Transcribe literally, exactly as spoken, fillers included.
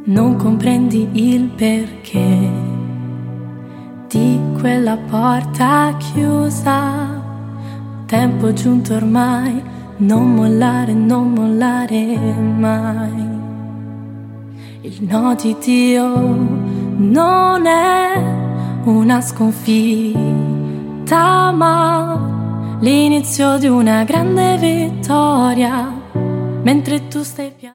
Non comprendi il perché di quella porta chiusa. Tempo giunto ormai, non mollare, non mollare mai. Il no di Dio non è una sconfitta, ma l'inizio di una grande vittoria. Mentre tu stai piangendo